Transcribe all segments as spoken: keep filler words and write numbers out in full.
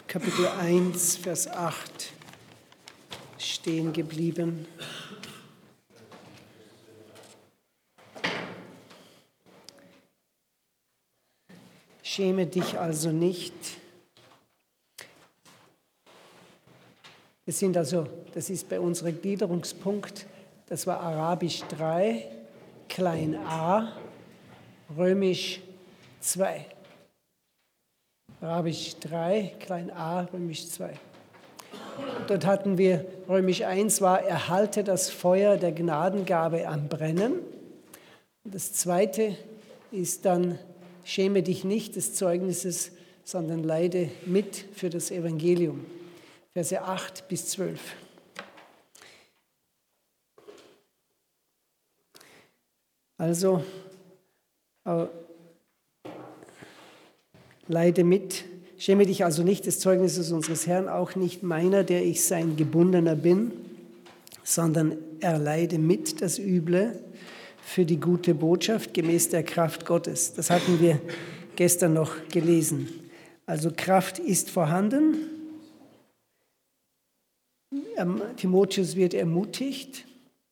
Kapitel eins, Vers acht stehen geblieben. Schäme dich also nicht. Wir sind also, das ist bei unserem Gliederungspunkt, das war Arabisch drei, klein a, Römisch zwei. Arabisch drei, klein a, Römisch zwei. Dort hatten wir, Römisch eins war, erhalte das Feuer der Gnadengabe am Brennen. Und das zweite ist dann, schäme dich nicht des Zeugnisses, sondern leide mit für das Evangelium. Verse acht bis zwölf. Also, äh, leide mit, schäme dich also nicht des Zeugnisses unseres Herrn, auch nicht meiner, der ich sein Gebundener bin, sondern erleide mit das Üble für die gute Botschaft gemäß der Kraft Gottes. Das hatten wir gestern noch gelesen. Also Kraft ist vorhanden. Timotheus wird ermutigt.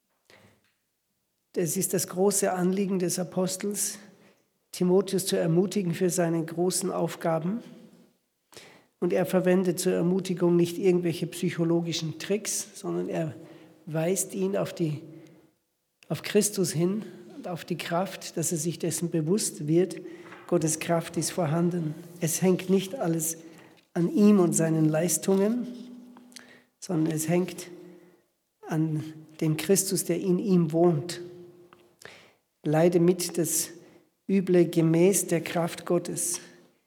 Das ist das große Anliegen des Apostels, Timotheus zu ermutigen für seine großen Aufgaben. Und er verwendet zur Ermutigung nicht irgendwelche psychologischen Tricks, sondern er weist ihn auf, die, auf Christus hin und auf die Kraft, dass er sich dessen bewusst wird, Gottes Kraft ist vorhanden. Es hängt nicht alles an ihm und seinen Leistungen, sondern es hängt an dem Christus, der in ihm wohnt. Leide mit das Üble gemäß der Kraft Gottes.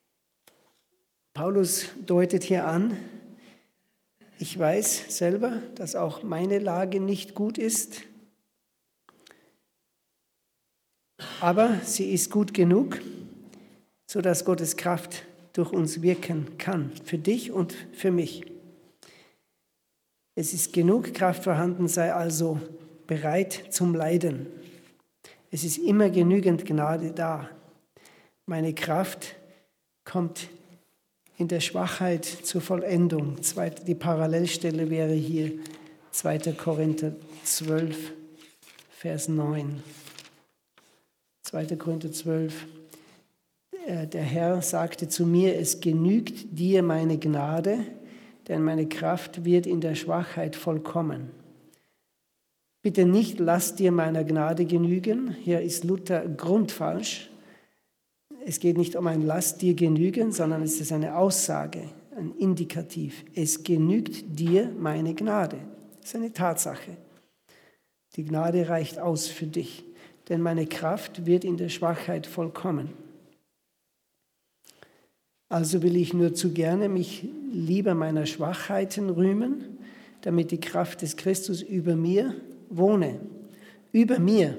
Paulus deutet hier an, ich weiß selber, dass auch meine Lage nicht gut ist, aber sie ist gut genug, sodass Gottes Kraft durch uns wirken kann, für dich und für mich. Es ist genug Kraft vorhanden, sei also bereit zum Leiden. Es ist immer genügend Gnade da. Meine Kraft kommt in der Schwachheit zur Vollendung. Die Parallelstelle wäre hier zweiter Korinther zwölf, Vers neun. zweiter Korinther zwölf. Der Herr sagte zu mir, es genügt dir meine Gnade, denn meine Kraft wird in der Schwachheit vollkommen. Bitte nicht, lass dir meiner Gnade genügen. Hier ist Luther grundfalsch. Es geht nicht um ein Lass dir genügen, sondern es ist eine Aussage, ein Indikativ. Es genügt dir meine Gnade. Das ist eine Tatsache. Die Gnade reicht aus für dich, denn meine Kraft wird in der Schwachheit vollkommen. Also will ich nur zu gerne mich lieber meiner Schwachheiten rühmen, damit die Kraft des Christus über mir wohne. Über mir.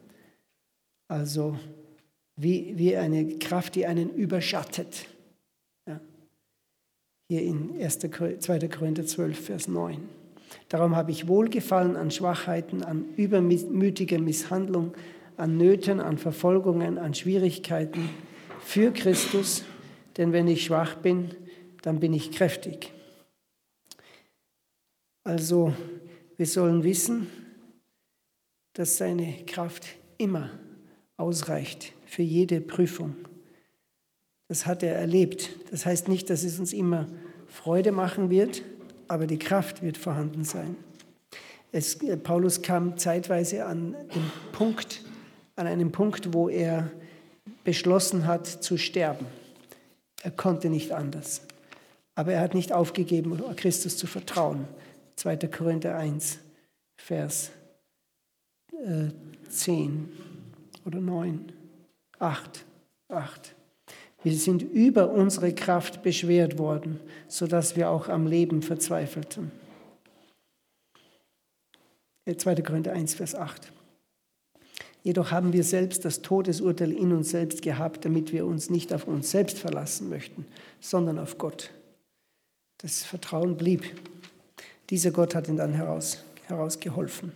Also wie, wie eine Kraft, die einen überschattet. Ja. Hier in zweiter Korinther zwölf, Vers neun. Darum habe ich Wohlgefallen an Schwachheiten, an übermütiger Misshandlung, an Nöten, an Verfolgungen, an Schwierigkeiten für Christus. Denn wenn ich schwach bin, dann bin ich kräftig. Also wir sollen wissen, dass seine Kraft immer ausreicht für jede Prüfung. Das hat er erlebt. Das heißt nicht, dass es uns immer Freude machen wird, aber die Kraft wird vorhanden sein. Es, Paulus kam zeitweise an den Punkt, an einen Punkt, wo er beschlossen hat zu sterben. Er konnte nicht anders. Aber er hat nicht aufgegeben, Christus zu vertrauen. zweiter Korinther eins, Vers äh, zehn oder neun, acht, acht. Wir sind über unsere Kraft beschwert worden, sodass wir auch am Leben verzweifelten. zweiter Korinther eins, Vers acht. Jedoch haben wir selbst das Todesurteil in uns selbst gehabt, damit wir uns nicht auf uns selbst verlassen möchten, sondern auf Gott. Das Vertrauen blieb. Dieser Gott hat ihn dann heraus, herausgeholfen.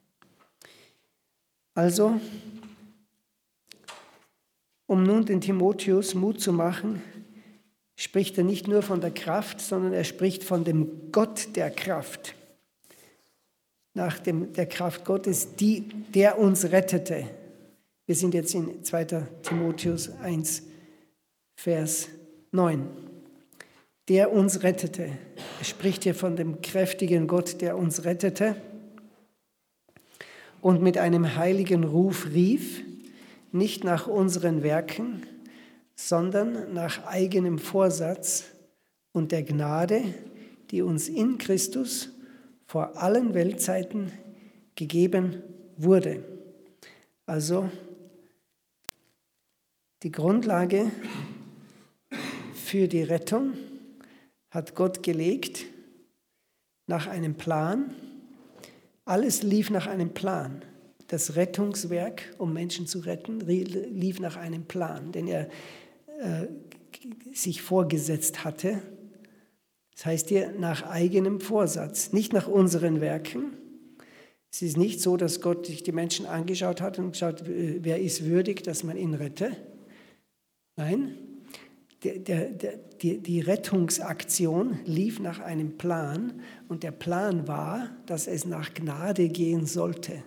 Also, um nun den Timotheus Mut zu machen, spricht er nicht nur von der Kraft, sondern er spricht von dem Gott der Kraft. Nach dem, der Kraft Gottes, die, der uns rettete. Wir sind jetzt in zweiter Timotheus eins, Vers neun. Der uns rettete. Er spricht hier von dem kräftigen Gott, der uns rettete und mit einem heiligen Ruf rief, nicht nach unseren Werken, sondern nach eigenem Vorsatz und der Gnade, die uns in Christus vor allen Weltzeiten gegeben wurde. Also die Grundlage für die Rettung hat Gott gelegt nach einem Plan. Alles lief nach einem Plan. Das Rettungswerk, um Menschen zu retten, lief nach einem Plan, den er äh, sich vorgesetzt hatte. Das heißt hier nach eigenem Vorsatz, nicht nach unseren Werken. Es ist nicht so, dass Gott sich die Menschen angeschaut hat und geschaut, wer ist würdig, dass man ihn rette. Nein, der, der, der, die, die Rettungsaktion lief nach einem Plan und der Plan war, dass es nach Gnade gehen sollte.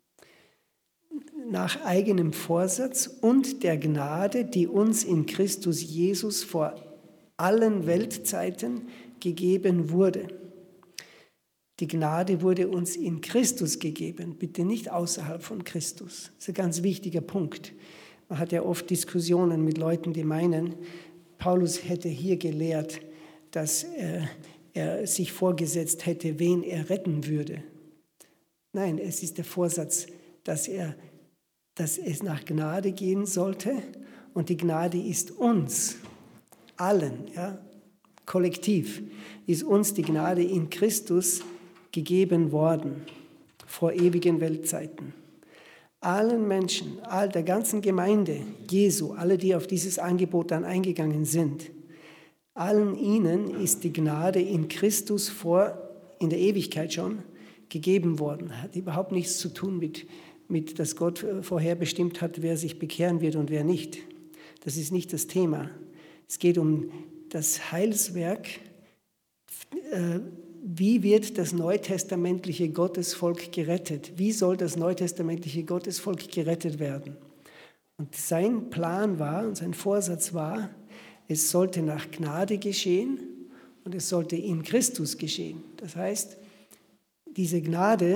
Nach eigenem Vorsatz und der Gnade, die uns in Christus Jesus vor allen Weltzeiten gegeben wurde. Die Gnade wurde uns in Christus gegeben, bitte nicht außerhalb von Christus. Das ist ein ganz wichtiger Punkt. Man hat ja oft Diskussionen mit Leuten, die meinen, Paulus hätte hier gelehrt, dass er, er sich vorgesetzt hätte, wen er retten würde. Nein, es ist der Vorsatz, dass, er, dass es nach Gnade gehen sollte und die Gnade ist uns, allen, ja, kollektiv, ist uns die Gnade in Christus gegeben worden, vor ewigen Weltzeiten. Allen Menschen, all der ganzen Gemeinde Jesu, alle, die auf dieses Angebot dann eingegangen sind, allen ihnen ist die Gnade in Christus vor, in der Ewigkeit schon, gegeben worden. Hat überhaupt nichts zu tun mit, mit, dass Gott vorherbestimmt hat, wer sich bekehren wird und wer nicht. Das ist nicht das Thema. Es geht um das Heilswerk. Äh, Wie wird das neutestamentliche Gottesvolk gerettet? Wie soll das neutestamentliche Gottesvolk gerettet werden? Und sein Plan war und sein Vorsatz war, es sollte nach Gnade geschehen und es sollte in Christus geschehen. Das heißt, diese Gnade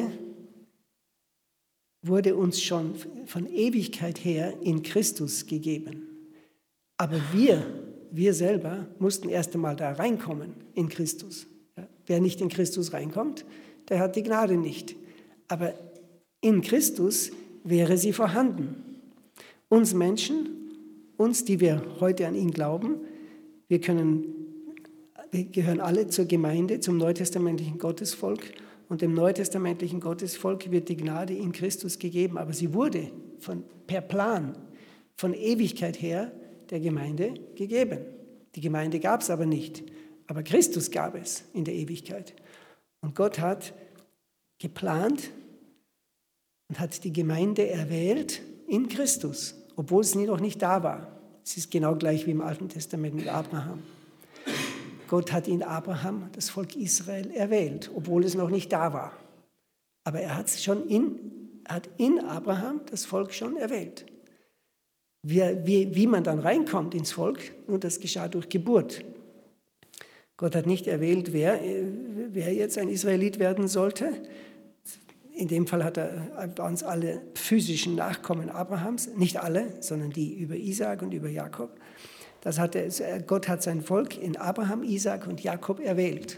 wurde uns schon von Ewigkeit her in Christus gegeben. Aber wir, wir selber mussten erst einmal da reinkommen in Christus. Wer nicht in Christus reinkommt, der hat die Gnade nicht. Aber in Christus wäre sie vorhanden. Uns Menschen, uns, die wir heute an ihn glauben, wir, können, wir gehören alle zur Gemeinde, zum neutestamentlichen Gottesvolk. Und dem neutestamentlichen Gottesvolk wird die Gnade in Christus gegeben. Aber sie wurde von, per Plan von Ewigkeit her der Gemeinde gegeben. Die Gemeinde gab es aber nicht. Aber Christus gab es in der Ewigkeit. Und Gott hat geplant und hat die Gemeinde erwählt in Christus, obwohl es noch nicht da war. Es ist genau gleich wie im Alten Testament mit Abraham. Gott hat in Abraham das Volk Israel erwählt, obwohl es noch nicht da war. Aber er hat schon in, hat in Abraham das Volk schon erwählt. Wie, wie, wie man dann reinkommt ins Volk, nun, das geschah durch Geburt. Gott hat nicht erwählt, wer, wer jetzt ein Israelit werden sollte. In dem Fall hat er bei uns alle physischen Nachkommen Abrahams, nicht alle, sondern die über Isaak und über Jakob. Das hat er, Gott hat sein Volk in Abraham, Isaak und Jakob erwählt.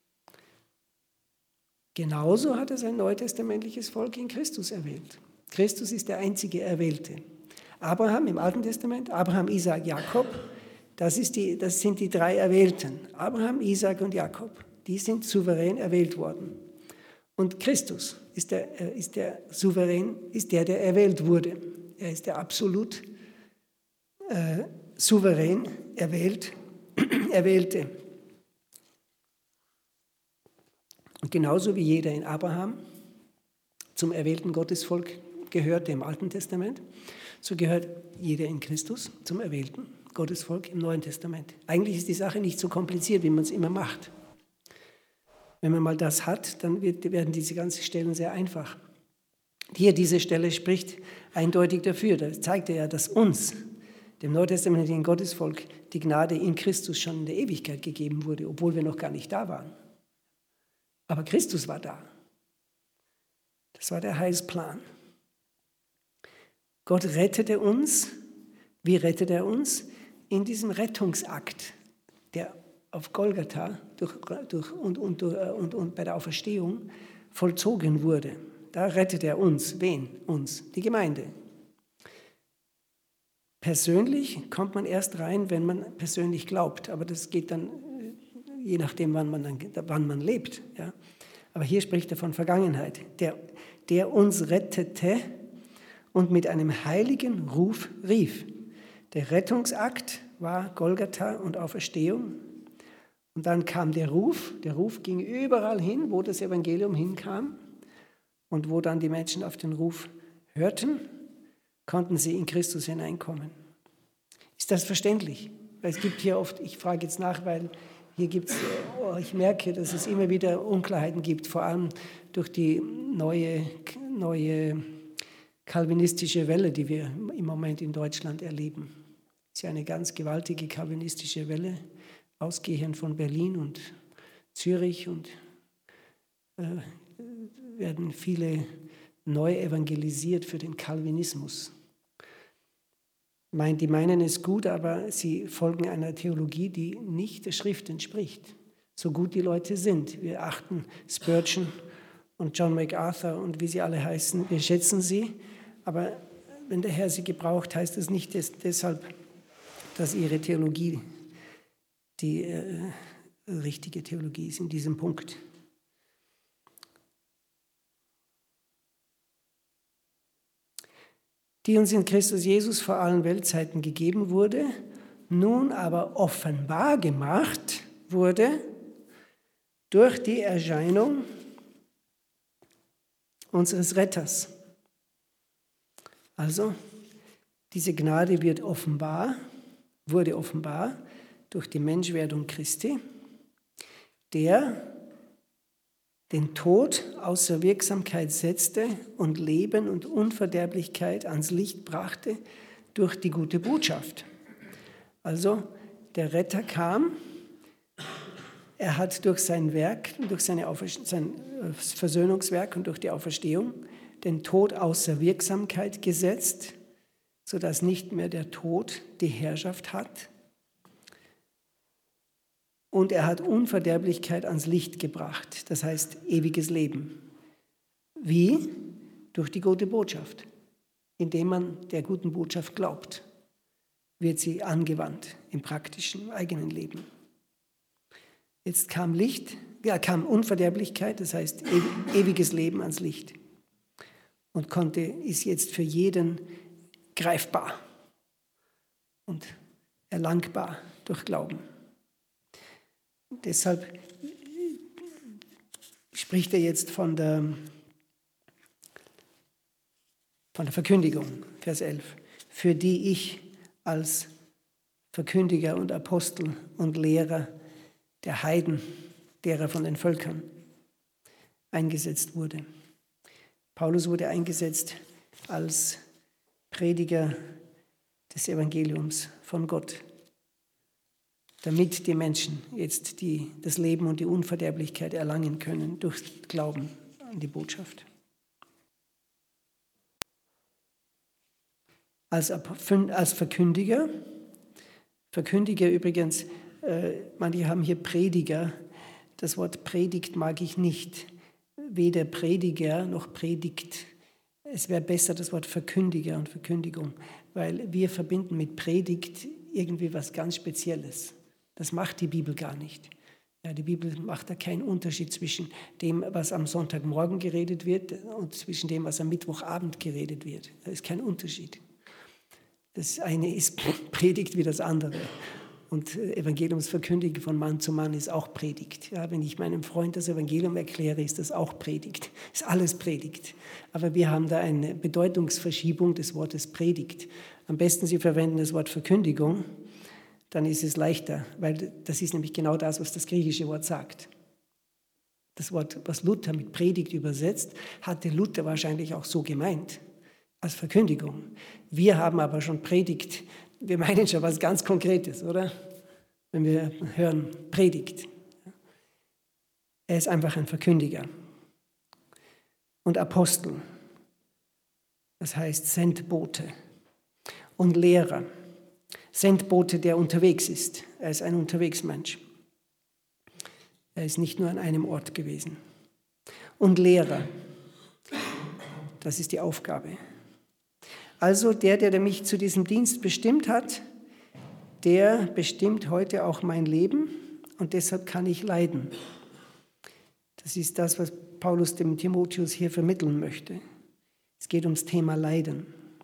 Genauso hat er sein neutestamentliches Volk in Christus erwählt. Christus ist der einzige Erwählte. Abraham im Alten Testament, Abraham, Isaak, Jakob, Das, ist die, das sind die drei Erwählten, Abraham, Isaak und Jakob. Die sind souverän erwählt worden. Und Christus ist der, ist der souverän, ist der, der erwählt wurde. Er ist der absolut äh, souverän erwählt, Erwählte. Und genauso wie jeder in Abraham zum erwählten Gottesvolk gehörte im Alten Testament, so gehört jeder in Christus zum erwählten Gottesvolk im Neuen Testament. Eigentlich ist die Sache nicht so kompliziert, wie man es immer macht. Wenn man mal das hat, dann wird, werden diese ganzen Stellen sehr einfach. Hier, diese Stelle spricht eindeutig dafür. Da zeigt er ja, dass uns, dem neutestamentlichen Gottesvolk, die Gnade in Christus schon in der Ewigkeit gegeben wurde, obwohl wir noch gar nicht da waren. Aber Christus war da. Das war der Heilsplan. Gott rettete uns. Wie rettet er uns? In diesem Rettungsakt, der auf Golgatha durch, durch, und, und, und, und bei der Auferstehung vollzogen wurde. Da rettet er uns. Wen? Uns. Die Gemeinde. Persönlich kommt man erst rein, wenn man persönlich glaubt. Aber das geht dann, je nachdem, wann man, dann, wann man lebt. Ja. Aber hier spricht er von Vergangenheit. Der, der uns rettete und mit einem heiligen Ruf rief. Der Rettungsakt war Golgatha und Auferstehung. Und dann kam der Ruf. Der Ruf ging überall hin, wo das Evangelium hinkam. Und wo dann die Menschen auf den Ruf hörten, konnten sie in Christus hineinkommen. Ist das verständlich? Weil es gibt hier oft, ich frage jetzt nach, weil hier gibt es, oh, ich merke, dass es immer wieder Unklarheiten gibt, vor allem durch die neue, neue kalvinistische Welle, die wir im Moment in Deutschland erleben. Es ist ja eine ganz gewaltige kalvinistische Welle, ausgehend von Berlin und Zürich, und äh, werden viele neu evangelisiert für den Calvinismus. Die meinen es gut, aber sie folgen einer Theologie, die nicht der Schrift entspricht. So gut die Leute sind. Wir achten Spurgeon und John MacArthur und wie sie alle heißen, wir schätzen sie. Aber wenn der Herr sie gebraucht, heißt das nicht des, deshalb, dass ihre Theologie die äh, richtige Theologie ist in diesem Punkt. Die uns in Christus Jesus vor allen Weltzeiten gegeben wurde, nun aber offenbar gemacht wurde durch die Erscheinung unseres Retters. Also, diese Gnade wird offenbar, wurde offenbar durch die Menschwerdung Christi, der den Tod außer Wirksamkeit setzte und Leben und Unverderblichkeit ans Licht brachte durch die gute Botschaft. Also der Retter kam, er hat durch sein Werk, durch seine Auferst- sein Versöhnungswerk und durch die Auferstehung den Tod außer Wirksamkeit gesetzt, sodass nicht mehr der Tod die Herrschaft hat. Und er hat Unverderblichkeit ans Licht gebracht, das heißt ewiges Leben. Wie? Durch die gute Botschaft. Indem man der guten Botschaft glaubt, wird sie angewandt im praktischen eigenen Leben. Jetzt kam Licht, ja, kam Unverderblichkeit, das heißt ewiges Leben ans Licht. Und konnte, ist jetzt für jeden greifbar und erlangbar durch Glauben. Deshalb spricht er jetzt von der, von der Verkündigung, Vers elf, für die ich als Verkündiger und Apostel und Lehrer der Heiden, derer von den Völkern, eingesetzt wurde. Paulus wurde eingesetzt als Prediger des Evangeliums von Gott, damit die Menschen jetzt die, das Leben und die Unverderblichkeit erlangen können durch Glauben an die Botschaft. Als, als Verkündiger, Verkündiger übrigens, äh, manche haben hier Prediger, das Wort Predigt mag ich nicht, weder Prediger noch Predigt. Es wäre besser das Wort Verkündiger und Verkündigung, weil wir verbinden mit Predigt irgendwie was ganz Spezielles. Das macht die Bibel gar nicht. Ja, die Bibel macht da keinen Unterschied zwischen dem, was am Sonntagmorgen geredet wird, und zwischen dem, was am Mittwochabend geredet wird. Da ist kein Unterschied. Das eine ist Predigt wie das andere. Und Evangeliumsverkündigen von Mann zu Mann ist auch Predigt. Ja, wenn ich meinem Freund das Evangelium erkläre, ist das auch Predigt. Ist alles Predigt. Aber wir haben da eine Bedeutungsverschiebung des Wortes Predigt. Am besten Sie verwenden das Wort Verkündigung, dann ist es leichter, weil das ist nämlich genau das, was das griechische Wort sagt. Das Wort, was Luther mit Predigt übersetzt, hatte Luther wahrscheinlich auch so gemeint, als Verkündigung. Wir haben aber schon Predigt, wir meinen schon was ganz Konkretes, oder? Wenn wir hören Predigt. Er ist einfach ein Verkündiger. Und Apostel, das heißt Sendbote. Und Lehrer, Sendbote, der unterwegs ist. Er ist ein Unterwegsmensch. Er ist nicht nur an einem Ort gewesen. Und Lehrer, das ist die Aufgabe. Also der, der mich zu diesem Dienst bestimmt hat, der bestimmt heute auch mein Leben und deshalb kann ich leiden. Das ist das, was Paulus dem Timotheus hier vermitteln möchte. Es geht ums Thema Leiden.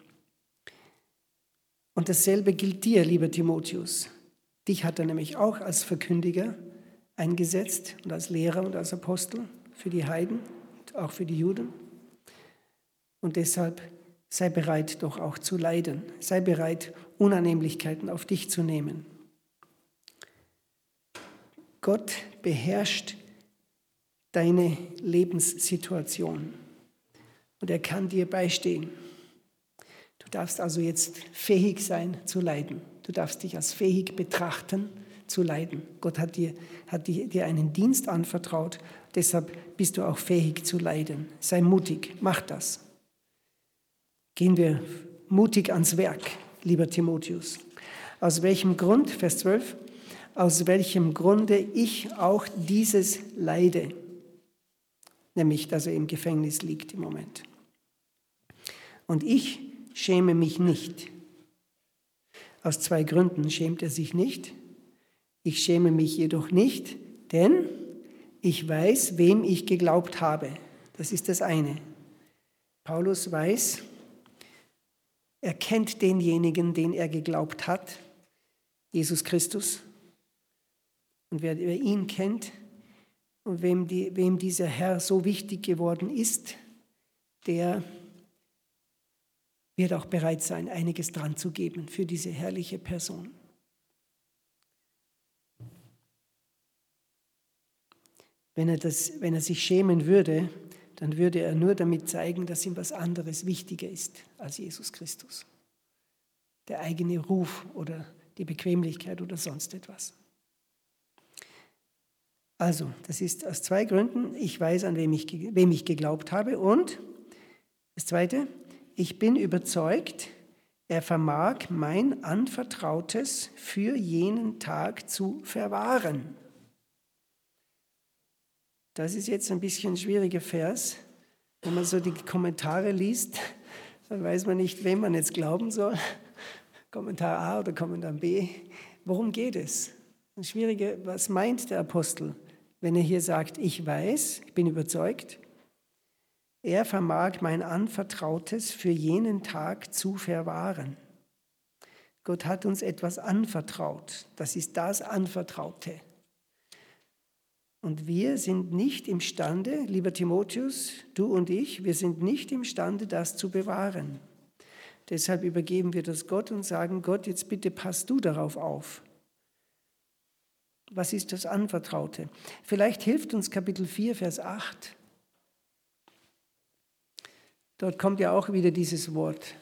Und dasselbe gilt dir, lieber Timotheus. Dich hat er nämlich auch als Verkündiger eingesetzt und als Lehrer und als Apostel für die Heiden und auch für die Juden. Und deshalb sei bereit, doch auch zu leiden. Sei bereit, Unannehmlichkeiten auf dich zu nehmen. Gott beherrscht deine Lebenssituation und er kann dir beistehen. Du darfst also jetzt fähig sein zu leiden. Du darfst dich als fähig betrachten zu leiden. Gott hat dir, hat dir einen Dienst anvertraut, deshalb bist du auch fähig zu leiden. Sei mutig, mach das. Gehen wir mutig ans Werk, lieber Timotheus. Aus welchem Grund, Vers zwölf, aus welchem Grunde ich auch dieses leide, nämlich, dass er im Gefängnis liegt im Moment. Und ich schäme mich nicht. Aus zwei Gründen schämt er sich nicht. Ich schäme mich jedoch nicht, denn ich weiß, wem ich geglaubt habe. Das ist das eine. Paulus weiß, er kennt denjenigen, den er geglaubt hat, Jesus Christus. Und wer, wer ihn kennt und wem, die, wem dieser Herr so wichtig geworden ist, der wird auch bereit sein, einiges dran zu geben für diese herrliche Person. Wenn er, das, wenn er sich schämen würde, dann würde er nur damit zeigen, dass ihm was anderes wichtiger ist als Jesus Christus. Der eigene Ruf oder die Bequemlichkeit oder sonst etwas. Also, das ist aus zwei Gründen. Ich weiß, an wem ich, wem ich geglaubt habe. Und das Zweite, ich bin überzeugt, er vermag mein Anvertrautes für jenen Tag zu verwahren. Das ist jetzt ein bisschen ein schwieriger Vers. Wenn man so die Kommentare liest, dann weiß man nicht, wem man jetzt glauben soll. Kommentar A oder Kommentar B. Worum geht es? Ein schwieriger, was meint der Apostel, wenn er hier sagt, ich weiß, ich bin überzeugt, er vermag mein Anvertrautes für jenen Tag zu verwahren. Gott hat uns etwas anvertraut. Das ist das Anvertraute. Und wir sind nicht imstande, lieber Timotheus, du und ich, wir sind nicht imstande, das zu bewahren. Deshalb übergeben wir das Gott und sagen, Gott, jetzt bitte passt du darauf auf. Was ist das Anvertraute? Vielleicht hilft uns Kapitel vier, Vers acht. Dort kommt ja auch wieder dieses Wort.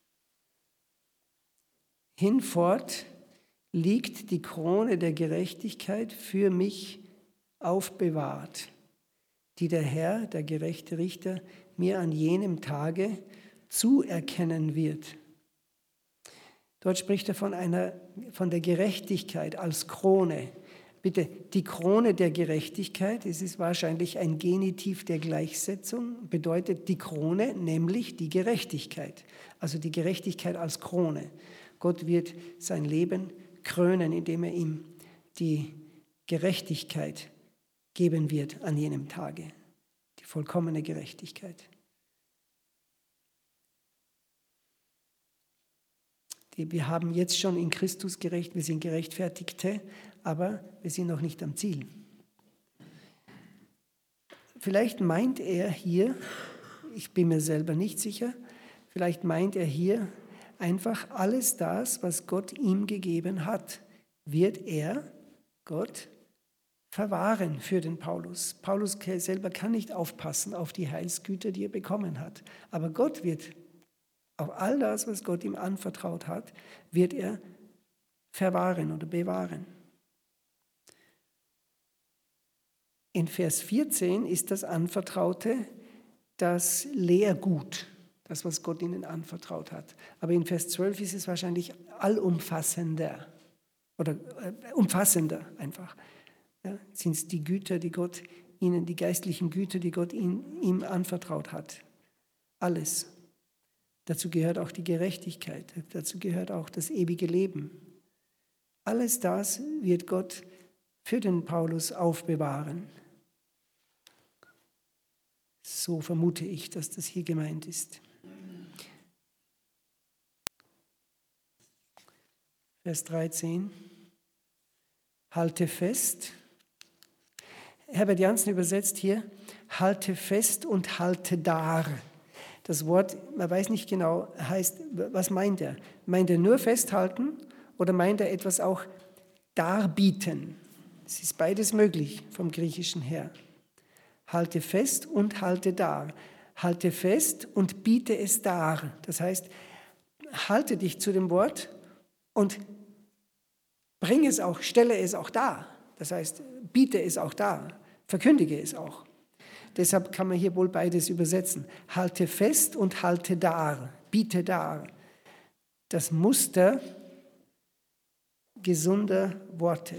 Hinfort liegt die Krone der Gerechtigkeit für mich aufbewahrt, die der Herr, der gerechte Richter, mir an jenem Tage zuerkennen wird. Dort spricht er von, einer, von der Gerechtigkeit als Krone. Bitte, die Krone der Gerechtigkeit, es ist wahrscheinlich ein Genitiv der Gleichsetzung, bedeutet die Krone, nämlich die Gerechtigkeit. Also die Gerechtigkeit als Krone. Gott wird sein Leben krönen, indem er ihm die Gerechtigkeit geben wird an jenem Tage. Die vollkommene Gerechtigkeit. Die, wir haben jetzt schon in Christus gerecht, wir sind Gerechtfertigte, aber wir sind noch nicht am Ziel. Vielleicht meint er hier, ich bin mir selber nicht sicher, vielleicht meint er hier einfach alles das, was Gott ihm gegeben hat, wird er, Gott, verwahren für den Paulus. Paulus selber kann nicht aufpassen auf die Heilsgüter, die er bekommen hat. Aber Gott wird, auf all das, was Gott ihm anvertraut hat, wird er verwahren oder bewahren. In Vers vierzehn ist das Anvertraute das Lehrgut, das, was Gott ihnen anvertraut hat. Aber in Vers zwölf ist es wahrscheinlich allumfassender oder äh, umfassender einfach. Ja, sind es die Güter, die Gott ihnen, die geistlichen Güter, die Gott ihn, ihm anvertraut hat. Alles. Dazu gehört auch die Gerechtigkeit, dazu gehört auch das ewige Leben. Alles das wird Gott für den Paulus aufbewahren. So vermute ich, dass das hier gemeint ist. Vers dreizehn. Halte fest. Herbert Janssen übersetzt hier, halte fest und halte dar. Das Wort, man weiß nicht genau, heißt, was meint er? Meint er nur festhalten oder meint er etwas auch darbieten? Es ist beides möglich vom Griechischen her. Halte fest und halte dar. Halte fest und biete es dar. Das heißt, halte dich zu dem Wort und bringe es auch, stelle es auch dar. Das heißt, biete es auch dar, verkündige es auch. Deshalb kann man hier wohl beides übersetzen. Halte fest und halte dar, biete dar. Das Muster gesunder Worte.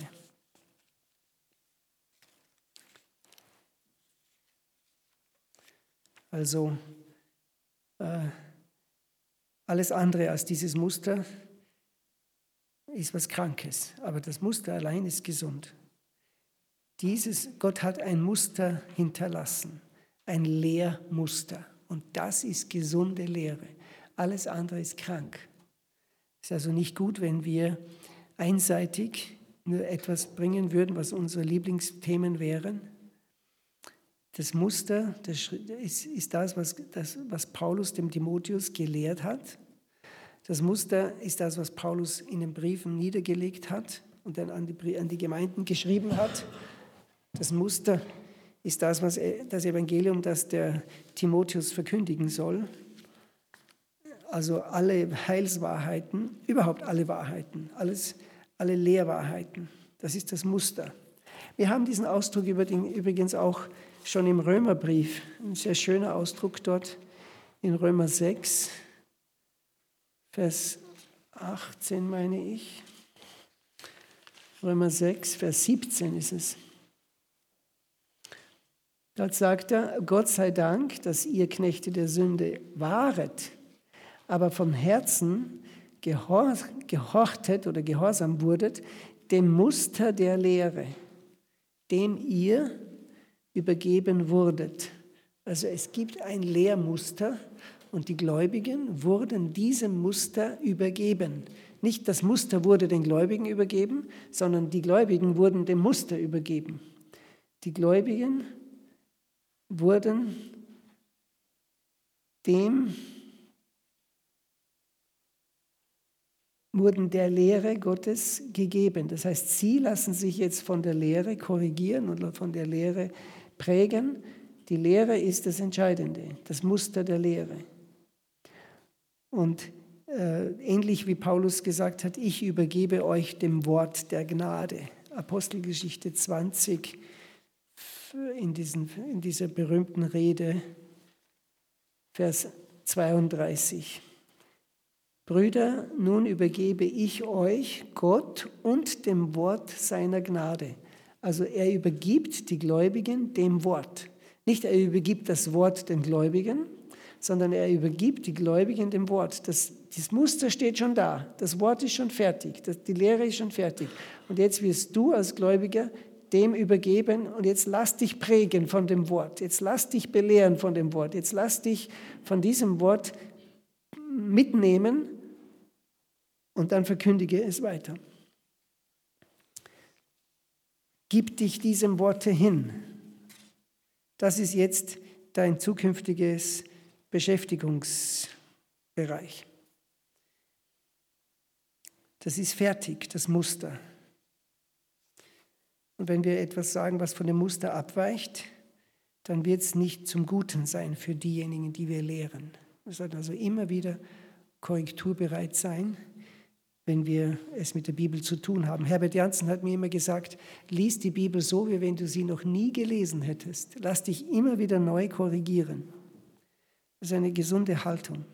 Also äh, alles andere als dieses Muster ist was Krankes, aber das Muster allein ist gesund. Dieses, Gott hat ein Muster hinterlassen, ein Lehrmuster, und das ist gesunde Lehre. Alles andere ist krank. Es ist also nicht gut, wenn wir einseitig nur etwas bringen würden, was unsere Lieblingsthemen wären. Das Muster das ist, ist das, was, das, was Paulus dem Timotheus gelehrt hat. Das Muster ist das, was Paulus in den Briefen niedergelegt hat und dann an die, an die Gemeinden geschrieben hat. Das Muster ist das, was das Evangelium, das der Timotheus verkündigen soll. Also alle Heilswahrheiten, überhaupt alle Wahrheiten, alles, alle Lehrwahrheiten. Das ist das Muster. Wir haben diesen Ausdruck übrigens auch schon im Römerbrief, ein sehr schöner Ausdruck dort in Römer sechs, Vers achtzehn meine ich. Römer sechs, Vers siebzehn ist es. Dort sagt er, Gott sei Dank, dass ihr Knechte der Sünde waret, aber vom Herzen gehor, gehorchtet oder gehorsam wurdet, dem Muster der Lehre, dem ihr übergeben wurdet. Also es gibt ein Lehrmuster und die Gläubigen wurden diesem Muster übergeben. Nicht das Muster wurde den Gläubigen übergeben, sondern die Gläubigen wurden dem Muster übergeben. Die Gläubigen wurden dem, wurden der Lehre Gottes gegeben. Das heißt, sie lassen sich jetzt von der Lehre korrigieren und von der Lehre prägen. Die Lehre ist das Entscheidende, das Muster der Lehre. Und äh, ähnlich wie Paulus gesagt hat, ich übergebe euch dem Wort der Gnade. Apostelgeschichte zwanzig, in, diesen, in dieser berühmten Rede, Vers zweiunddreißig. Brüder, nun übergebe ich euch Gott und dem Wort seiner Gnade. Also er übergibt die Gläubigen dem Wort. Nicht er übergibt das Wort den Gläubigen, sondern er übergibt die Gläubigen dem Wort. Das, das Muster steht schon da, das Wort ist schon fertig, das, die Lehre ist schon fertig. Und jetzt wirst du als Gläubiger dem übergeben und jetzt lass dich prägen von dem Wort, jetzt lass dich belehren von dem Wort, jetzt lass dich von diesem Wort mitnehmen und dann verkündige es weiter. Gib dich diesem Worte hin. Das ist jetzt dein zukünftiges Beschäftigungsbereich. Das ist fertig, das Muster. Und wenn wir etwas sagen, was von dem Muster abweicht, dann wird es nicht zum Guten sein für diejenigen, die wir lehren. Wir sollten also immer wieder korrekturbereit sein, wenn wir es mit der Bibel zu tun haben. Herbert Janssen hat mir immer gesagt, lies die Bibel so, wie wenn du sie noch nie gelesen hättest. Lass dich immer wieder neu korrigieren. Das ist eine gesunde Haltung.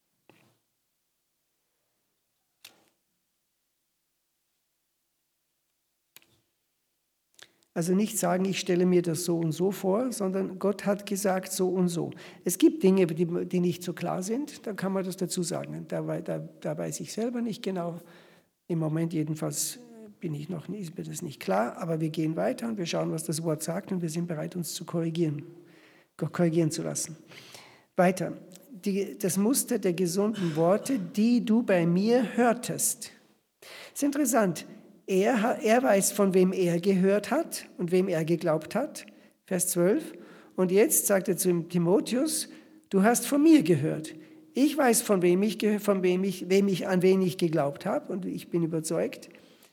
Also nicht sagen, ich stelle mir das so und so vor, sondern Gott hat gesagt so und so. Es gibt Dinge, die, die nicht so klar sind, dann kann man das dazu sagen. Da, da, da weiß ich selber nicht genau. Im Moment jedenfalls bin ich noch nicht, ist mir das nicht klar, aber wir gehen weiter und wir schauen, was das Wort sagt und wir sind bereit, uns zu korrigieren, korrigieren zu lassen. Weiter. Die, das Muster der gesunden Worte, die du bei mir hörtest. Das ist interessant. Er, er weiß, von wem er gehört hat und wem er geglaubt hat. Vers zwölf. Und jetzt sagt er zu Timotheus, du hast von mir gehört. Ich weiß, von wem ich, von wem ich, wem ich an wen ich geglaubt habe und ich bin überzeugt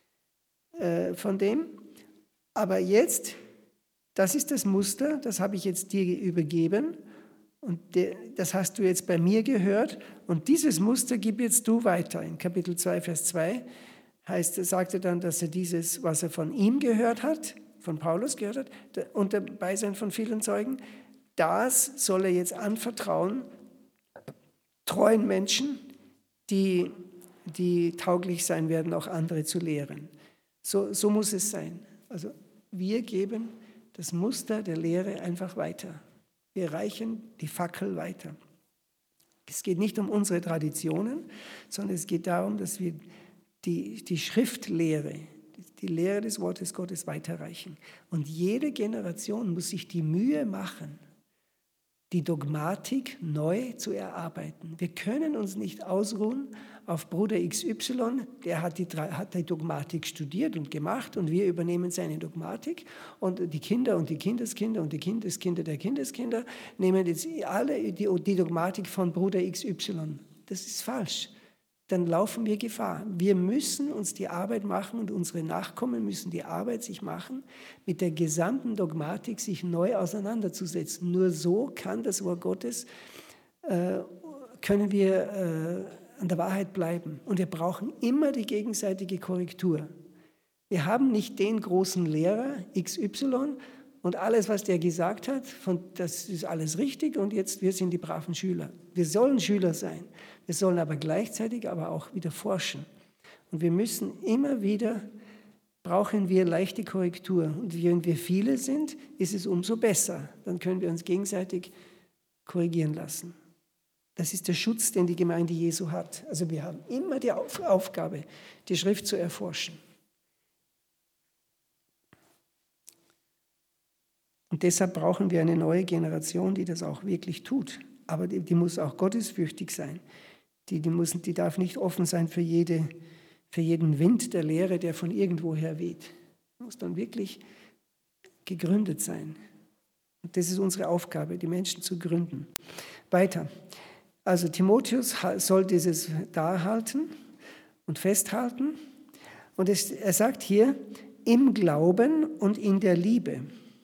äh, von dem. Aber jetzt, das ist das Muster, das habe ich jetzt dir übergeben und de, das hast du jetzt bei mir gehört und dieses Muster gib jetzt du weiter. In Kapitel zwei, Vers zwei heißt, sagt er dann, dass er dieses, was er von ihm gehört hat, von Paulus gehört hat, unter Beisein von vielen Zeugen, das soll er jetzt anvertrauen, treuen Menschen, die, die tauglich sein werden, auch andere zu lehren. So, so muss es sein. Also wir geben das Muster der Lehre einfach weiter. Wir reichen die Fackel weiter. Es geht nicht um unsere Traditionen, sondern es geht darum, dass wir die, die Schriftlehre, die Lehre des Wortes Gottes weiterreichen. Und jede Generation muss sich die Mühe machen, die Dogmatik neu zu erarbeiten. Wir können uns nicht ausruhen auf Bruder X Y, der hat die, hat die Dogmatik studiert und gemacht und wir übernehmen seine Dogmatik und die Kinder und die Kindeskinder und die Kindeskinder der Kindeskinder nehmen jetzt alle die, die Dogmatik von Bruder X Y. Das ist falsch. Dann laufen wir Gefahr. Wir müssen uns die Arbeit machen und unsere Nachkommen müssen die Arbeit sich machen, mit der gesamten Dogmatik sich neu auseinanderzusetzen. Nur so kann das Wort Gottes, äh, können wir äh, an der Wahrheit bleiben. Und wir brauchen immer die gegenseitige Korrektur. Wir haben nicht den großen Lehrer X Y und alles, was der gesagt hat, von, das ist alles richtig und jetzt wir sind die braven Schüler. Wir sollen Schüler sein. Wir sollen aber gleichzeitig aber auch wieder forschen. Und wir müssen immer wieder, brauchen wir leichte Korrektur. Und wenn wir viele sind, ist es umso besser. Dann können wir uns gegenseitig korrigieren lassen. Das ist der Schutz, den die Gemeinde Jesu hat. Also wir haben immer die Aufgabe, die Schrift zu erforschen. Und deshalb brauchen wir eine neue Generation, die das auch wirklich tut. Aber die, die muss auch gottesfürchtig sein. Die, die, muss, die darf nicht offen sein für, jede, für jeden Wind der Lehre, der von irgendwoher weht. Muss dann wirklich gegründet sein. Und das ist unsere Aufgabe, die Menschen zu gründen. Weiter. Also Timotheus soll dieses da halten und festhalten. Und es, er sagt hier, im Glauben und in der Liebe.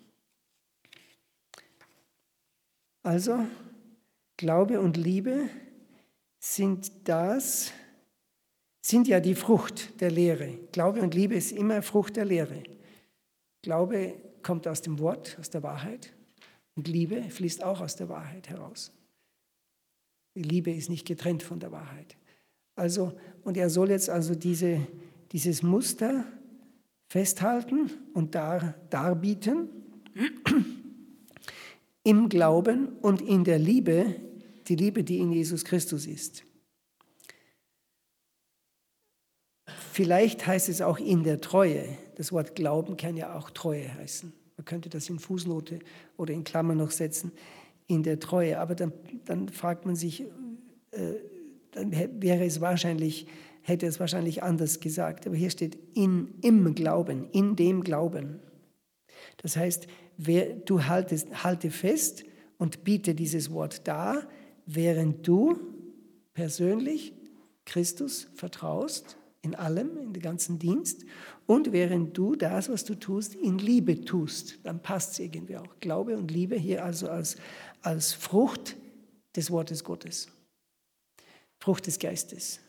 Also Glaube und Liebe sind das, sind ja die Frucht der Lehre. Glaube und Liebe ist immer Frucht der Lehre. Glaube kommt aus dem Wort, aus der Wahrheit. Und Liebe fließt auch aus der Wahrheit heraus. Die Liebe ist nicht getrennt von der Wahrheit. Also, und er soll jetzt also diese, dieses Muster festhalten und dar, darbieten. Im Glauben und in der Liebe, die Liebe, die in Jesus Christus ist. Vielleicht heißt es auch in der Treue. Das Wort Glauben kann ja auch Treue heißen. Man könnte das in Fußnote oder in Klammern noch setzen, in der Treue. Aber dann, dann fragt man sich, äh, dann wäre es wahrscheinlich, hätte es wahrscheinlich anders gesagt. Aber hier steht in, im Glauben, in dem Glauben. Das heißt, wer, du haltest, halte fest und biete dieses Wort dar, während du persönlich Christus vertraust in allem, in dem ganzen Dienst. Und während du das, was du tust, in Liebe tust, dann passt es irgendwie auch. Glaube und Liebe hier also als, als Frucht des Wortes Gottes, Frucht des Geistes.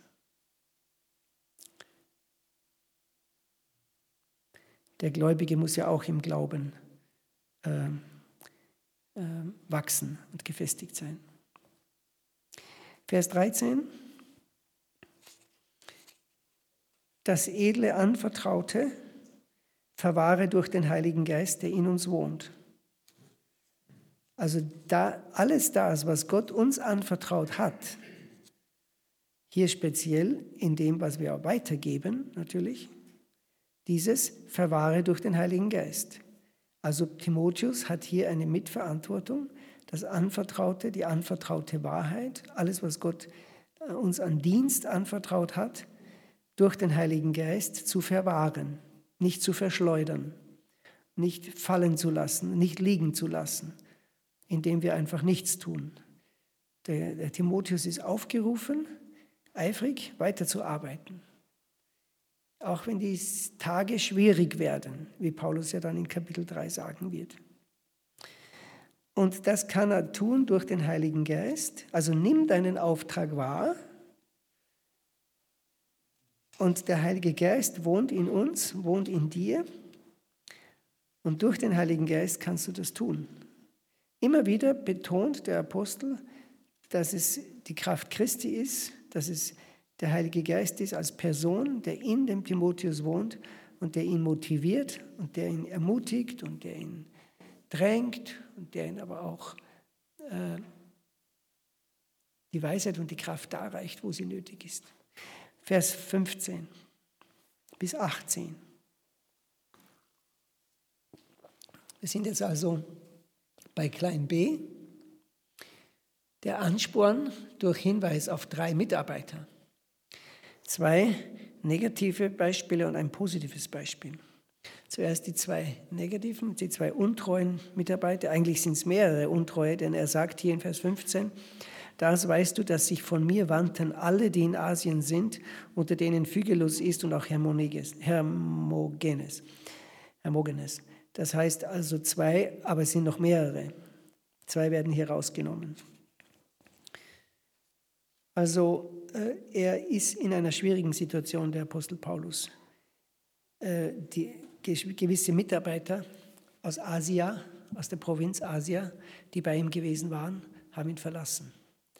Der Gläubige muss ja auch im Glauben äh, äh, wachsen und gefestigt sein. Vers dreizehn. Das edle Anvertraute verwahre durch den Heiligen Geist, der in uns wohnt. Also da, alles das, was Gott uns anvertraut hat, hier speziell in dem, was wir weitergeben, natürlich, dieses verwahre durch den Heiligen Geist. Also Timotheus hat hier eine Mitverantwortung, das Anvertraute, die anvertraute Wahrheit, alles, was Gott uns an Dienst anvertraut hat, durch den Heiligen Geist zu verwahren, nicht zu verschleudern, nicht fallen zu lassen, nicht liegen zu lassen, indem wir einfach nichts tun. Der, der Timotheus ist aufgerufen, eifrig weiterzuarbeiten. Auch wenn die Tage schwierig werden, wie Paulus ja dann in Kapitel drei sagen wird. Und das kann er tun durch den Heiligen Geist. Also nimm deinen Auftrag wahr. Und der Heilige Geist wohnt in uns, wohnt in dir. Und durch den Heiligen Geist kannst du das tun. Immer wieder betont der Apostel, dass es die Kraft Christi ist, dass es der Heilige Geist ist als Person, der in dem Timotheus wohnt und der ihn motiviert und der ihn ermutigt und der ihn drängt und der ihn aber auch äh, die Weisheit und die Kraft darreicht, wo sie nötig ist. Vers fünfzehn bis achtzehn. Wir sind jetzt also bei klein b. Der Ansporn durch Hinweis auf drei Mitarbeiter. Zwei negative Beispiele und ein positives Beispiel. Zuerst die zwei negativen, die zwei untreuen Mitarbeiter. Eigentlich sind es mehrere untreue, denn er sagt hier in Vers fünfzehn, das weißt du, dass sich von mir wandten alle, die in Asien sind, unter denen Phygelus ist und auch Hermogenes. Hermogenes. Das heißt also zwei, aber es sind noch mehrere. Zwei werden hier rausgenommen. Also äh, er ist in einer schwierigen Situation, der Apostel Paulus. Äh, die gewisse Mitarbeiter aus Asia, aus der Provinz Asia, die bei ihm gewesen waren, haben ihn verlassen.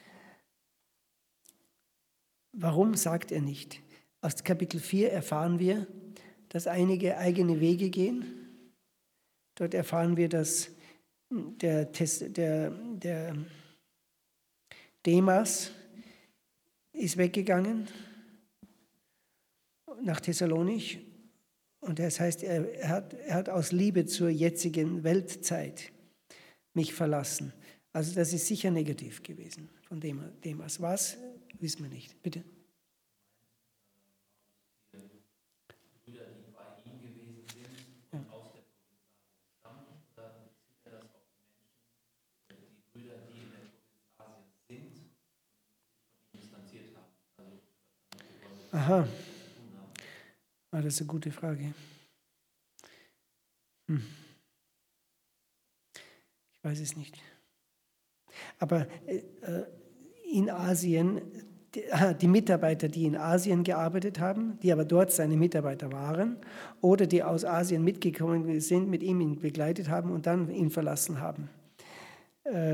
Warum, sagt er nicht. Aus Kapitel vier erfahren wir, dass einige eigene Wege gehen. Dort erfahren wir, dass der, der, der Demas ist weggegangen nach Thessalonich. Und das heißt, er hat, er hat aus Liebe zur jetzigen Weltzeit mich verlassen. Also das ist sicher negativ gewesen von Demas. Was? Wissen wir nicht. Bitte. Brüder, die bei ihm gewesen sind und aus der Provinz Asien stammen, oder bezieht er das auf die Menschen, die Brüder, die in der Provinz Asien sind und sich von ihm distanziert haben? Also, aha. Ah, das ist eine gute Frage. Hm. Ich weiß es nicht. Aber äh, in Asien, die, die Mitarbeiter, die in Asien gearbeitet haben, die aber dort seine Mitarbeiter waren, oder die aus Asien mitgekommen sind, mit ihm ihn begleitet haben und dann ihn verlassen haben. Äh,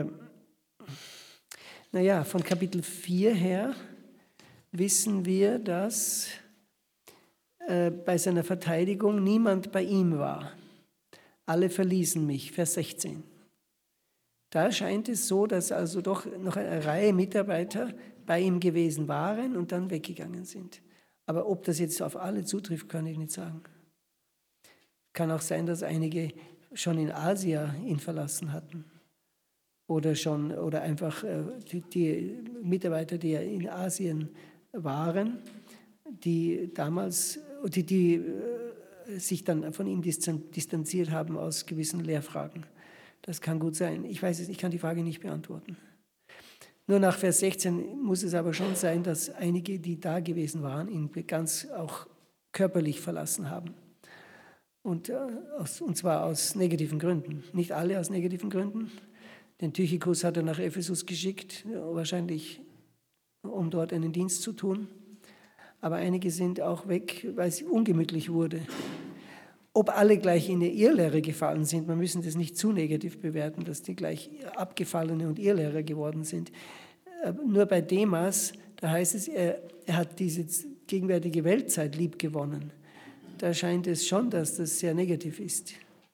naja, von Kapitel vier her wissen wir, dass äh, bei seiner Verteidigung niemand bei ihm war. Alle verließen mich, Vers sechzehn. Da scheint es so, dass also doch noch eine Reihe Mitarbeiter bei ihm gewesen waren und dann weggegangen sind. Aber ob das jetzt auf alle zutrifft, kann ich nicht sagen. Kann auch sein, dass einige schon in Asien ihn verlassen hatten. Oder schon, oder einfach die, die Mitarbeiter, die in Asien waren, die damals, die, die sich dann von ihm distanziert haben aus gewissen Lehrfragen. Das kann gut sein. Ich weiß es, ich kann die Frage nicht beantworten. Nur nach Vers sechzehn muss es aber schon sein, dass einige, die da gewesen waren, ihn ganz auch körperlich verlassen haben. Und, äh, aus, und zwar aus negativen Gründen. Nicht alle aus negativen Gründen. Den Tychikus hat er nach Ephesus geschickt, wahrscheinlich um dort einen Dienst zu tun. Aber einige sind auch weg, weil es ungemütlich wurde. Ob alle gleich in eine Irrlehre gefallen sind, wir müssen das nicht zu negativ bewerten, dass die gleich Abgefallene und Irrlehrer geworden sind. Nur bei Demas, da heißt es, er, er hat diese gegenwärtige Weltzeit liebgewonnen. Da scheint es schon, dass das sehr negativ ist.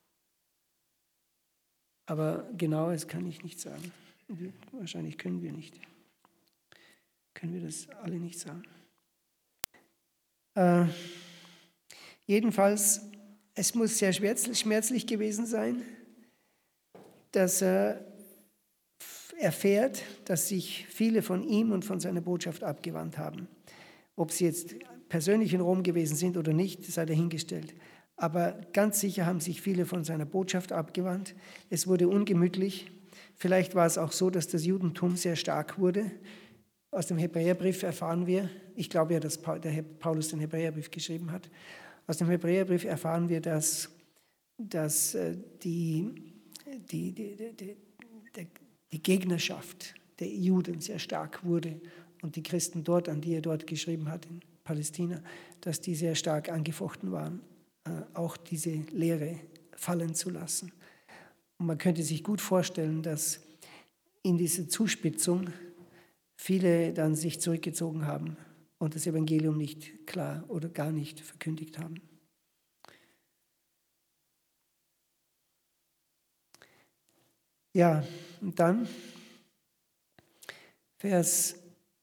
Aber genaues kann ich nicht sagen. Wahrscheinlich können wir nicht. Können wir das alle nicht sagen. Äh, jedenfalls, es muss sehr schmerzlich gewesen sein, dass er erfährt, dass sich viele von ihm und von seiner Botschaft abgewandt haben. Ob sie jetzt persönlich in Rom gewesen sind oder nicht, sei dahingestellt. Aber ganz sicher haben sich viele von seiner Botschaft abgewandt. Es wurde ungemütlich. Vielleicht war es auch so, dass das Judentum sehr stark wurde. Aus dem Hebräerbrief erfahren wir, ich glaube ja, dass der Paulus den Hebräerbrief geschrieben hat, aus dem Hebräerbrief erfahren wir, dass, dass die, die, die, die, die, die Gegnerschaft der Juden sehr stark wurde und die Christen dort, an die er dort geschrieben hat, in Palästina, dass die sehr stark angefochten waren, auch diese Lehre fallen zu lassen. Und man könnte sich gut vorstellen, dass in dieser Zuspitzung viele dann sich zurückgezogen haben und das Evangelium nicht klar oder gar nicht verkündigt haben. Ja, und dann Vers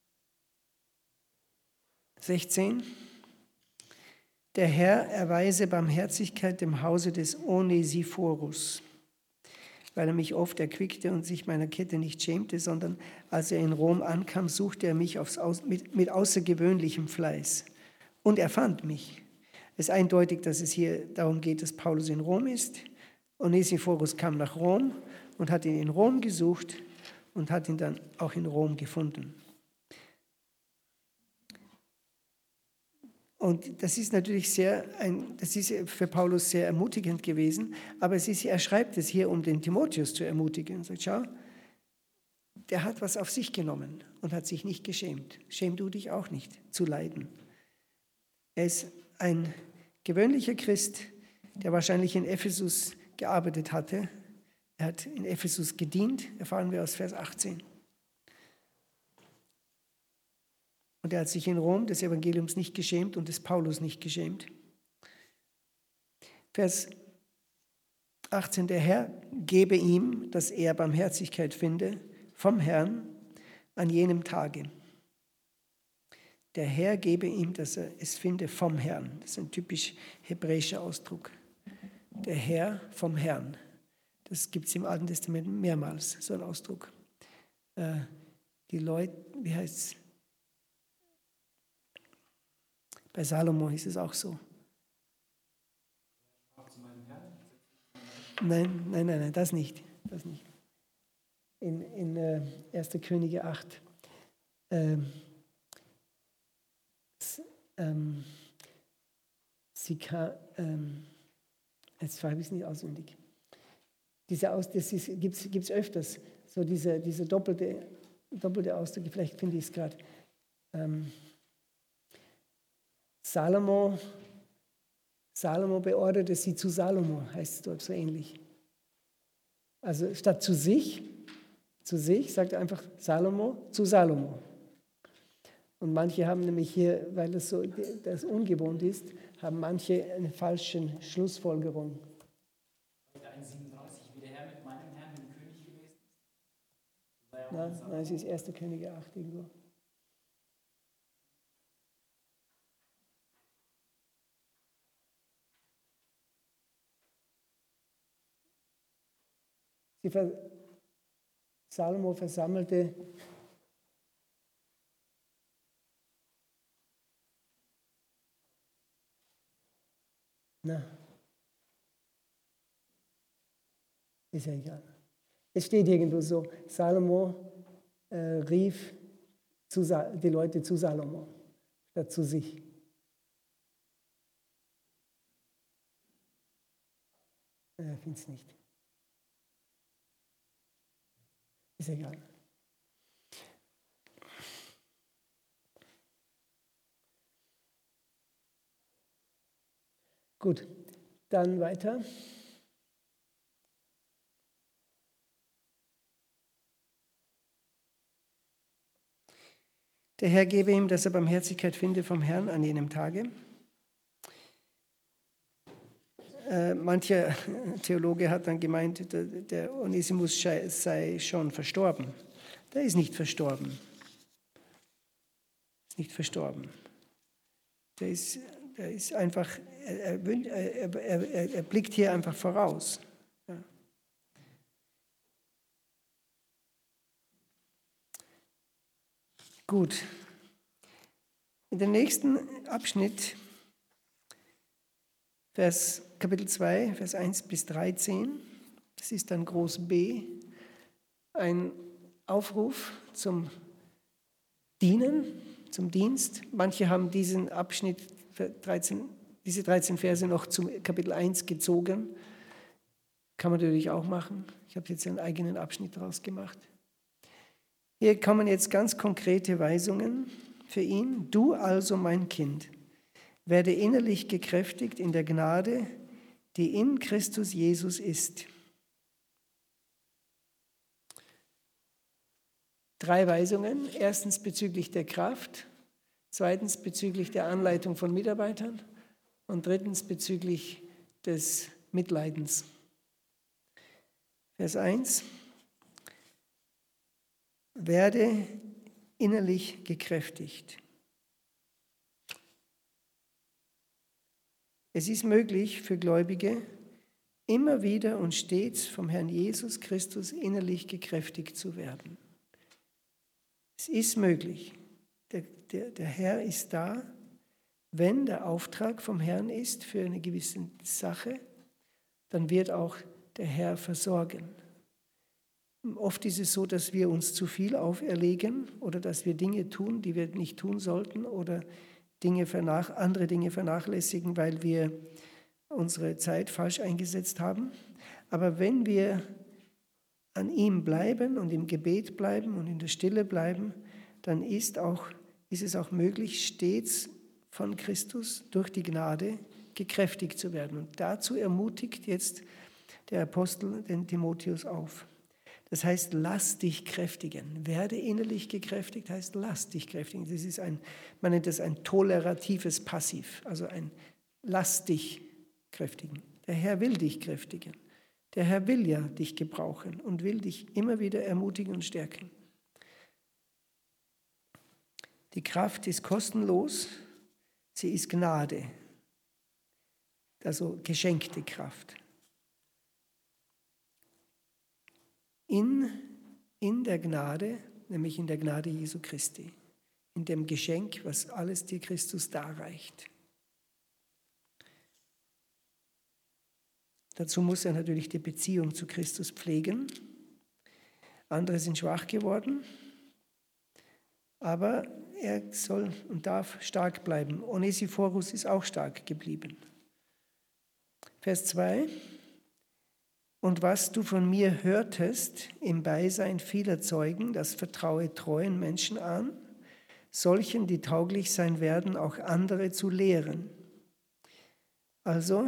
sechzehn. Der Herr erweise Barmherzigkeit dem Hause des Onesiphorus, weil er mich oft erquickte und sich meiner Kette nicht schämte, sondern als er in Rom ankam, suchte er mich aufs Aus, mit, mit außergewöhnlichem Fleiß. Und er fand mich. Es ist eindeutig, dass es hier darum geht, dass Paulus in Rom ist. Onesiphorus kam nach Rom und hat ihn in Rom gesucht und hat ihn dann auch in Rom gefunden. Und das ist natürlich sehr, ein, das ist für Paulus sehr ermutigend gewesen, aber es ist, er schreibt es hier, um den Timotheus zu ermutigen. Er sagt, schau, der hat was auf sich genommen und hat sich nicht geschämt. Schäm du dich auch nicht, zu leiden. Er ist ein gewöhnlicher Christ, der wahrscheinlich in Ephesus gearbeitet hatte. Er hat in Ephesus gedient, erfahren wir aus Vers achtzehn. Und er hat sich in Rom des Evangeliums nicht geschämt und des Paulus nicht geschämt. Vers achtzehn, der Herr gebe ihm, dass er Barmherzigkeit finde, vom Herrn an jenem Tage. Der Herr gebe ihm, dass er es finde vom Herrn. Das ist ein typisch hebräischer Ausdruck. Der Herr vom Herrn. Das gibt es im Alten Testament mehrmals, so ein Ausdruck. Die Leute, wie heißt es? Bei Salomo ist es auch so. Nein, nein, nein, nein, das nicht. Das nicht. In, in äh, erster Könige acht. Ähm, ähm, sie kann, ähm, jetzt habe ich es nicht auswendig. Diese Aus, das gibt es öfters, so diese, diese doppelte, doppelte Ausdrücke, vielleicht finde ich es gerade. Ähm, Salomo, Salomo beorderte sie zu Salomo, heißt es dort so ähnlich. Also statt zu sich, zu sich, sagt er einfach Salomo zu Salomo. Und manche haben nämlich hier, weil das so das ungewohnt ist, haben manche eine falsche Schlussfolgerung. siebenunddreißig, wie der Herr mit meinem Herrn, dem König gewesen ist. Nein, nein, es ist erster Könige acht irgendwo. Sie ver Salomo versammelte na, ist ja egal. Es steht irgendwo so, Salomo äh, rief zu, die Leute zu Salomo statt zu sich. Ich finde es nicht. Ist egal. Gut, dann weiter. Der Herr gebe ihm, dass er Barmherzigkeit finde vom Herrn an jenem Tage. Äh, mancher Theologe hat dann gemeint, der, der Onesimus sei schon verstorben. Der ist nicht verstorben. Ist nicht verstorben. Der ist, der ist einfach, er, er, er, er blickt hier einfach voraus. Ja. Gut. In dem nächsten Abschnitt, Vers, Kapitel zwei, Vers eins bis dreizehn, das ist dann groß B, ein Aufruf zum Dienen, zum Dienst. Manche haben diesen Abschnitt, dreizehn, diese dreizehn Verse noch zum Kapitel eins gezogen. Kann man natürlich auch machen. Ich habe jetzt einen eigenen Abschnitt daraus gemacht. Hier kommen jetzt ganz konkrete Weisungen für ihn. Du also, mein Kind, werde innerlich gekräftigt in der Gnade, die in Christus Jesus ist. Drei Weisungen. Erstens bezüglich der Kraft, zweitens bezüglich der Anleitung von Mitarbeitern und drittens bezüglich des Mitleidens. Vers eins. Werde innerlich gekräftigt. Es ist möglich für Gläubige, immer wieder und stets vom Herrn Jesus Christus innerlich gekräftigt zu werden. Es ist möglich. Der, der, der Herr ist da, wenn der Auftrag vom Herrn ist für eine gewisse Sache, dann wird auch der Herr versorgen. Oft ist es so, dass wir uns zu viel auferlegen oder dass wir Dinge tun, die wir nicht tun sollten oder Dinge vernach, andere Dinge vernachlässigen, weil wir unsere Zeit falsch eingesetzt haben. Aber wenn wir an ihm bleiben und im Gebet bleiben und in der Stille bleiben, dann ist, auch, ist es auch möglich, stets von Christus durch die Gnade gekräftigt zu werden. Und dazu ermutigt jetzt der Apostel den Timotheus auf. Das heißt, lass dich kräftigen. Werde innerlich gekräftigt, heißt, lass dich kräftigen. Das ist ein, man nennt das ein toleratives Passiv, also ein lass dich kräftigen. Der Herr will dich kräftigen. Der Herr will ja dich gebrauchen und will dich immer wieder ermutigen und stärken. Die Kraft ist kostenlos, sie ist Gnade, also geschenkte Kraft. In, in der Gnade, nämlich in der Gnade Jesu Christi, in dem Geschenk, was alles dir Christus darreicht. Dazu muss er natürlich die Beziehung zu Christus pflegen. Andere sind schwach geworden, aber er soll und darf stark bleiben. Onesiphorus ist auch stark geblieben. Vers zwei. Und was du von mir hörtest im Beisein vieler Zeugen, das vertraue treuen Menschen an, solchen, die tauglich sein werden, auch andere zu lehren. Also,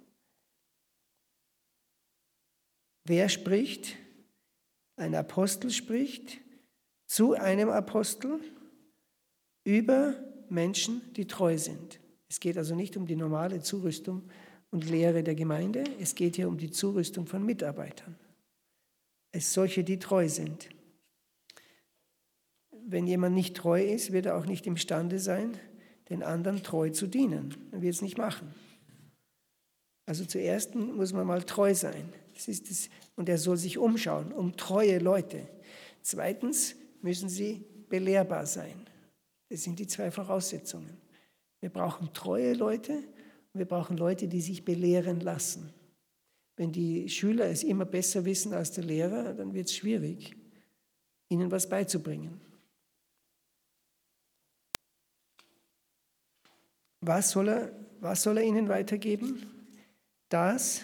wer spricht? Ein Apostel spricht zu einem Apostel über Menschen, die treu sind. Es geht also nicht um die normale Zurüstung und Lehre der Gemeinde, es geht hier um die Zurüstung von Mitarbeitern. Es solche, die treu sind. Wenn jemand nicht treu ist, wird er auch nicht imstande sein, den anderen treu zu dienen. Er wird es nicht machen. Also zuerst muss man mal treu sein. Das ist das, und er soll sich umschauen, um treue Leute. Zweitens müssen sie belehrbar sein. Das sind die zwei Voraussetzungen. Wir brauchen treue Leute. Wir brauchen Leute, die sich belehren lassen. Wenn die Schüler es immer besser wissen als der Lehrer, dann wird es schwierig. ihnen was beizubringen. Was soll er, was soll er ihnen weitergeben? Das,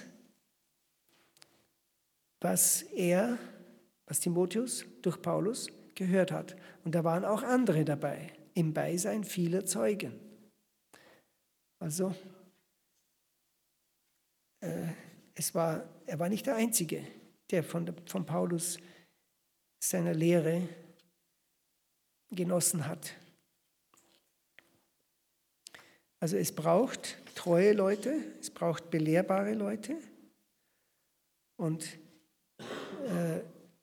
was er, was Timotheus durch Paulus gehört hat. Und da waren auch andere dabei, im Beisein vieler Zeugen. Also, äh, es war, er war nicht der Einzige, der von, von Paulus seiner Lehre genossen hat. Also es braucht treue Leute, es braucht belehrbare Leute und äh,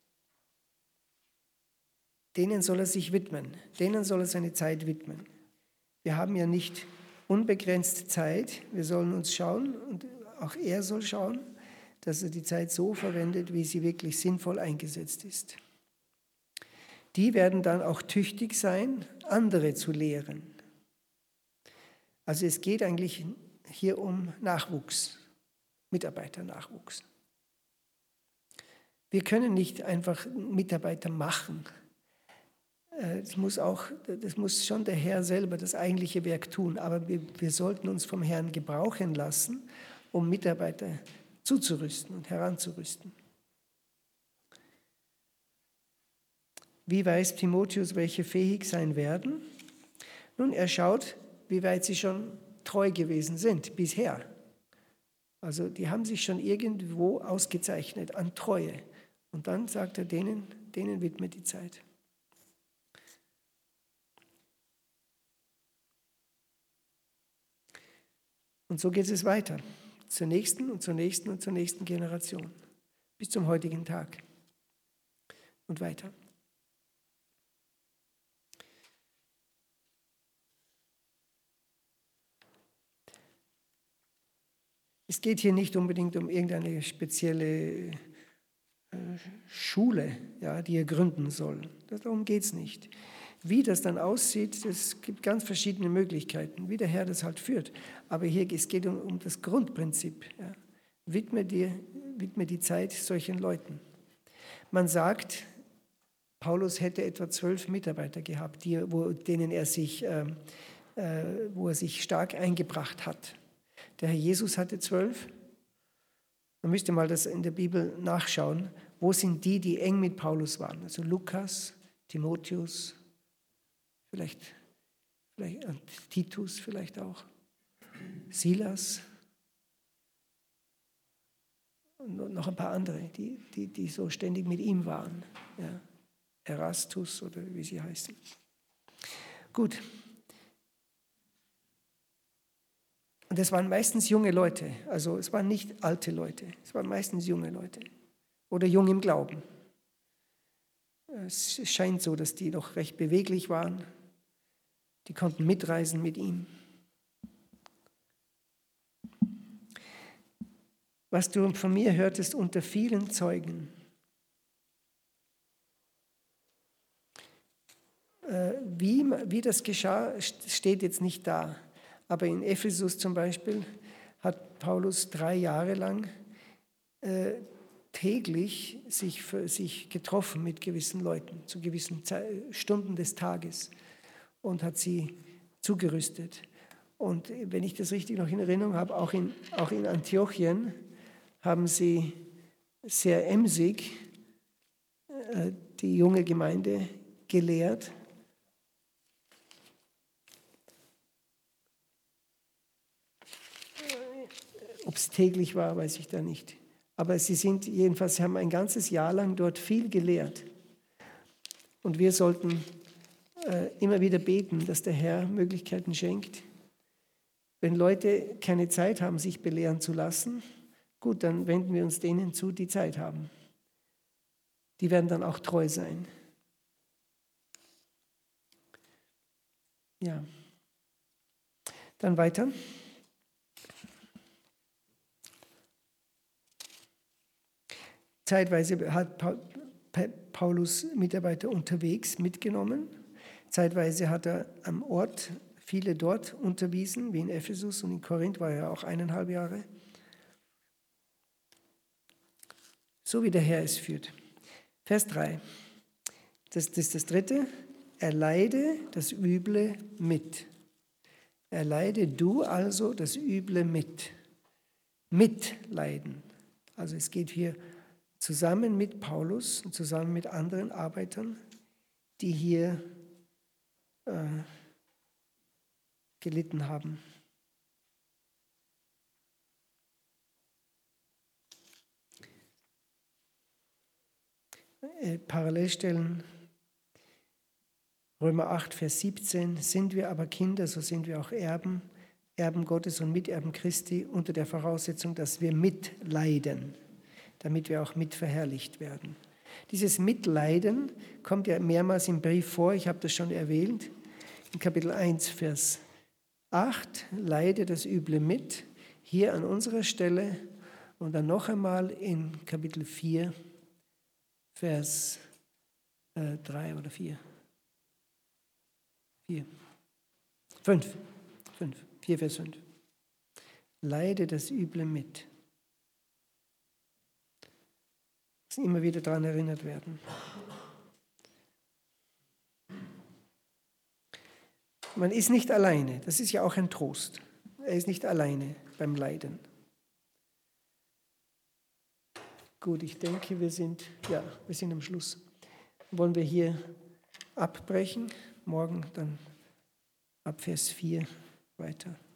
denen soll er sich widmen, denen soll er seine Zeit widmen. Wir haben ja nicht unbegrenzt Zeit, wir sollen uns schauen und auch er soll schauen, dass er die Zeit so verwendet, wie sie wirklich sinnvoll eingesetzt ist. Die werden dann auch tüchtig sein, andere zu lehren. Also es geht eigentlich hier um Nachwuchs, Mitarbeiternachwuchs. Wir können nicht einfach Mitarbeiter machen. Das muss, auch, das muss schon der Herr selber das eigentliche Werk tun, aber wir, wir sollten uns vom Herrn gebrauchen lassen, um Mitarbeiter zuzurüsten und heranzurüsten. Wie weiß Timotheus, welche fähig sein werden? Nun, er schaut, wie weit sie schon treu gewesen sind bisher. Also die haben sich schon irgendwo ausgezeichnet an Treue. Und dann sagt er, denen, denen widmet die Zeit. Und so geht es weiter, zur nächsten und zur nächsten und zur nächsten Generation, bis zum heutigen Tag und weiter. Es geht hier nicht unbedingt um irgendeine spezielle äh, Schule, ja, die er gründen soll. Darum geht es nicht. Wie das dann aussieht, es gibt ganz verschiedene Möglichkeiten, wie der Herr das halt führt. Aber hier es geht um, um das Grundprinzip. Ja. Widme, dir, widme die Zeit solchen Leuten. Man sagt, Paulus hätte etwa zwölf Mitarbeiter gehabt, die, wo, denen er sich, äh, äh, wo er sich stark eingebracht hat. Der Herr Jesus hatte zwölf. Man müsste mal das in der Bibel nachschauen. Wo sind die, die eng mit Paulus waren? Also Lukas, Timotheus, vielleicht, vielleicht Titus vielleicht auch, Silas und noch ein paar andere, die, die, die so ständig mit ihm waren. Ja. Erastus oder wie sie heißen. Gut. Und es waren meistens junge Leute, also es waren nicht alte Leute, es waren meistens junge Leute oder jung im Glauben. Es scheint so, dass die noch recht beweglich waren, die konnten mitreisen mit ihm. Was du von mir hörtest unter vielen Zeugen, wie, wie das geschah, steht jetzt nicht da. Aber in Ephesus zum Beispiel hat Paulus drei Jahre lang äh, täglich sich, für, sich getroffen mit gewissen Leuten, zu gewissen Ze- Stunden des Tages und hat sie zugerüstet. Und wenn ich das richtig noch in Erinnerung habe, auch in, auch in Antiochien haben sie sehr emsig äh, die junge Gemeinde gelehrt. Ob es täglich war, weiß ich da nicht. Aber sie sind jedenfalls, sie haben ein ganzes Jahr lang dort viel gelehrt. Und wir sollten äh, immer wieder beten, dass der Herr Möglichkeiten schenkt. Wenn Leute keine Zeit haben, sich belehren zu lassen, gut, dann wenden wir uns denen zu, die Zeit haben. Die werden dann auch treu sein. Ja. Dann weiter. Zeitweise hat Paulus Mitarbeiter unterwegs mitgenommen. Zeitweise hat er am Ort viele dort unterwiesen, wie in Ephesus und in Korinth war er auch eineinhalb Jahre. So wie der Herr es führt. Vers drei. Das, das ist das Dritte. Erleide das Üble mit. Erleide du also das Üble mit. Mitleiden. Also es geht hier zusammen mit Paulus und zusammen mit anderen Arbeitern, die hier äh, gelitten haben. Äh, Parallelstellen. Römer acht, Vers siebzehn, sind wir aber Kinder, so sind wir auch Erben, Erben Gottes und Miterben Christi, unter der Voraussetzung, dass wir mitleiden, damit wir auch mitverherrlicht werden. Dieses Mitleiden kommt ja mehrmals im Brief vor, ich habe das schon erwähnt, in Kapitel eins, Vers acht, leide das Üble mit, hier an unserer Stelle und dann noch einmal in Kapitel vier, Vers äh, drei oder vier. Vier. Fünf. Fünf. Vier, Vers fünf. Leide das Üble mit. Müssen immer wieder daran erinnert werden. Man ist nicht alleine. Das ist ja auch ein Trost. Er ist nicht alleine beim Leiden. Gut, ich denke, wir sind, ja, wir sind am Schluss. Wollen wir hier abbrechen? Morgen dann ab Vers vier weiter.